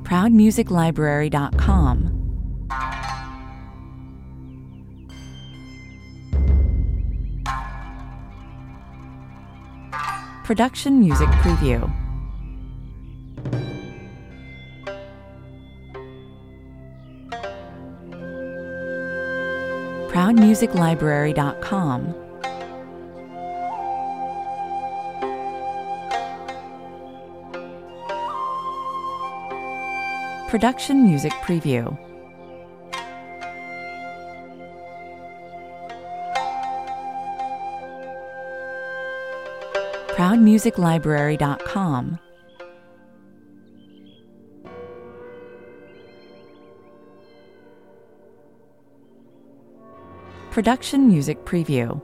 ProudMusicLibrary.com. Production Music Preview. ProudMusicLibrary.com. Production Music Preview. ProudMusicLibrary.com. Production Music Preview.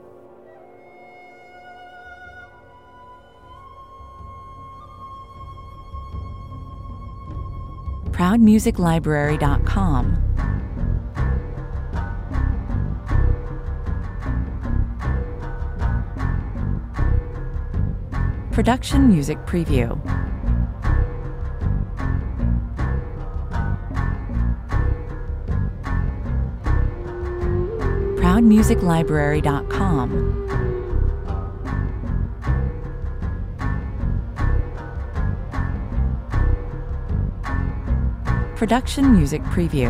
ProudMusicLibrary.com. Production Music Preview. ProudMusicLibrary.com. Production Music Preview.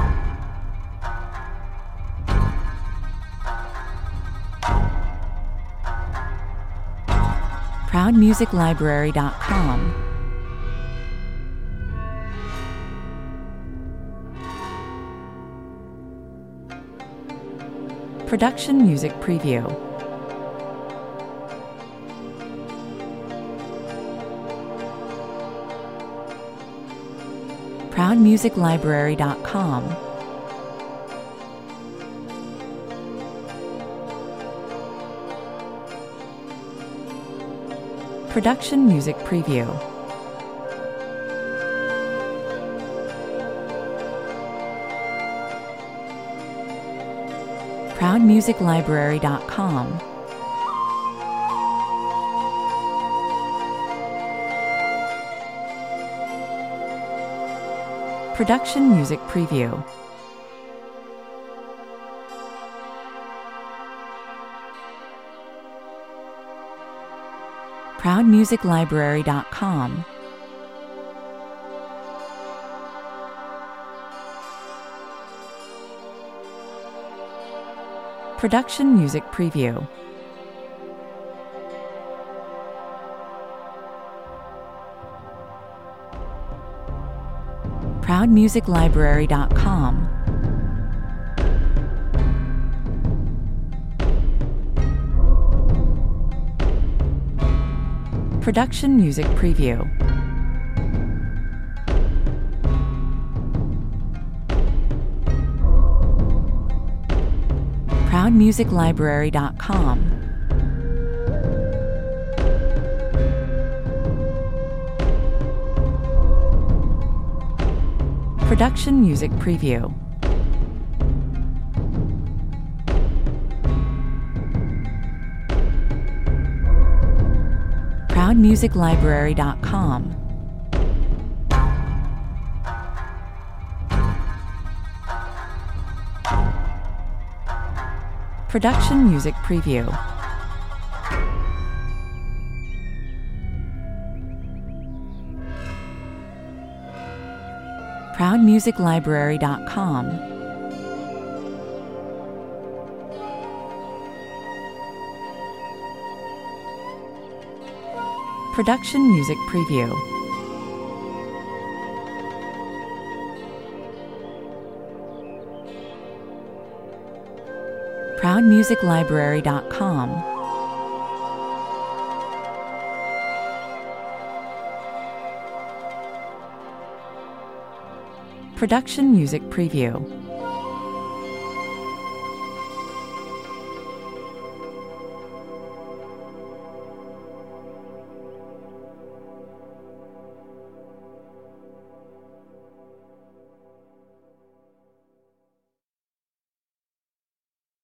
ProudMusicLibrary.com. Production Music Preview. ProudMusicLibrary.com. Production Music Preview. ProudMusicLibrary.com. Production Music Preview. ProudMusicLibrary.com. Production Music Preview. ProudMusicLibrary.com. Production Music Preview. ProudMusicLibrary.com. Production Music Preview. ProudMusicLibrary.com. Production Music Preview. ProudMusicLibrary.com. Production Music Preview. ProudMusicLibrary.com. Production Music Preview.